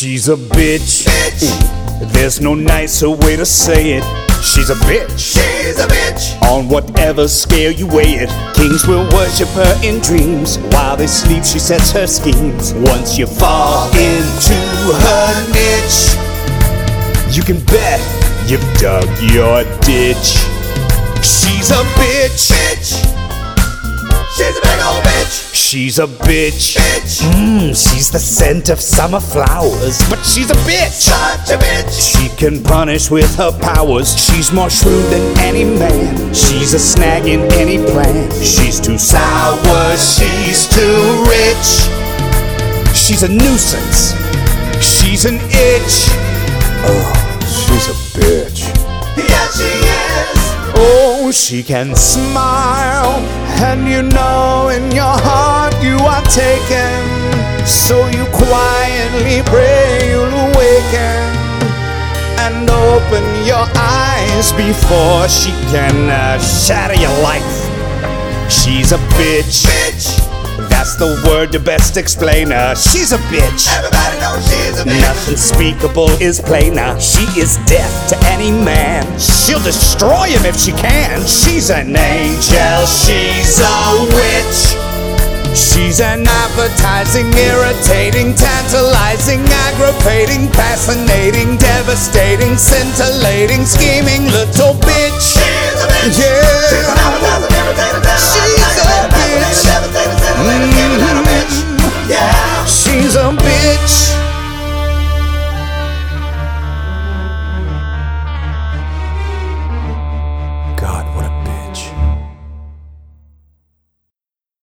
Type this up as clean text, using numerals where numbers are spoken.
She's a bitch. There's no nicer way to say it. She's a bitch. She's a bitch. On whatever scale you weigh it, kings will worship her in dreams. While they sleep, she sets her schemes. Once you fall into her niche, you can bet you've dug your ditch. She's a bitch. She's a big old bitch. She's a bitch. Bitch. She's the scent of summer flowers, but she's a bitch. Such a bitch. She can punish with her powers. She's more shrewd than any man. She's a snag in any plan. She's too sour, she's too rich. She's a nuisance, she's an itch. Oh, she's a bitch. Yeah, she is. Oh, she can smile, and you know in your heart you are taken. So you quietly pray you'll awaken and open your eyes before she can shatter your life. She's a bitch. That's the word to best explain her. She's a bitch. Everybody knows she's a bitch. Nothing speakable is plainer. She is death to any man. She'll destroy him if she can. She's an angel, she's a witch. She's an appetizing, irritating, tantalizing, aggravating, fascinating, devastating, scintillating, scheming little bitch. She's a bitch. Yeah.